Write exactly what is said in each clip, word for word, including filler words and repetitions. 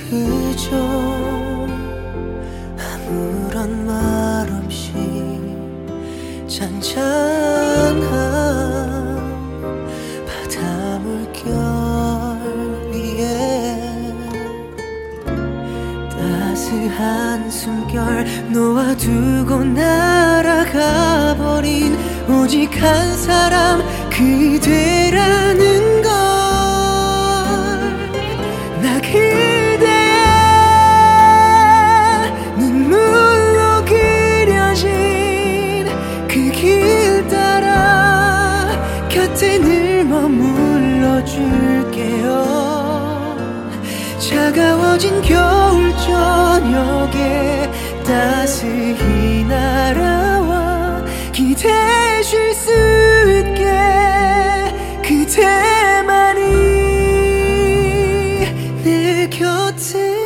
그저 아무런 말 없이 잔잔한 바다 물결 위에 따스한 숨결 놓아두고 날아가 버린 오직 한 사람 그대라는 걸. 나 그대의 눈물로 그려진 그 길 따라 곁에 늘 머물러 줄게요. 차가워진 겨울 저녁에 따스히 날아와 기대해 줄 수 있게 그대만이 내 곁에.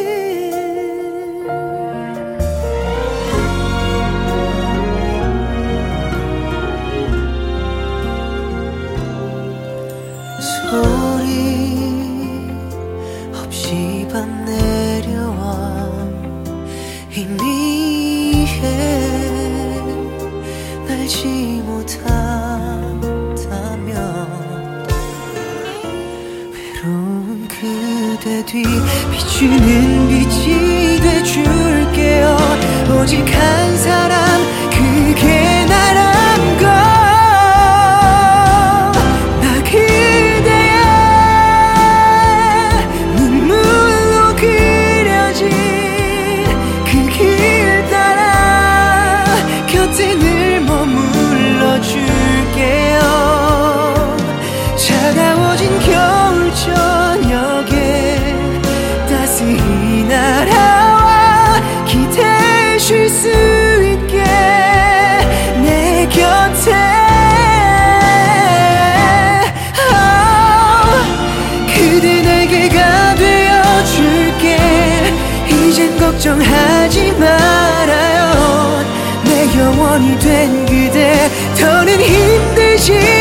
소리 없이 밤 내려와 희미해 날지 못한다면 외로운 그대 뒤 비추는 빛이 돼줄게요. 오직 한 사람 그게 나란 걸. 나 그대의 눈물로 그려진 그 길 따라 곁에 늘 머물러 줄게요. 차가워진 겨울 저녁에 따스히 날아와 기대해 줄 수 있게 내 곁에. oh, 그대 날개가 되어줄게. 이젠 걱정하지 말아요. 내 영원히 된 그대 더는 힘들지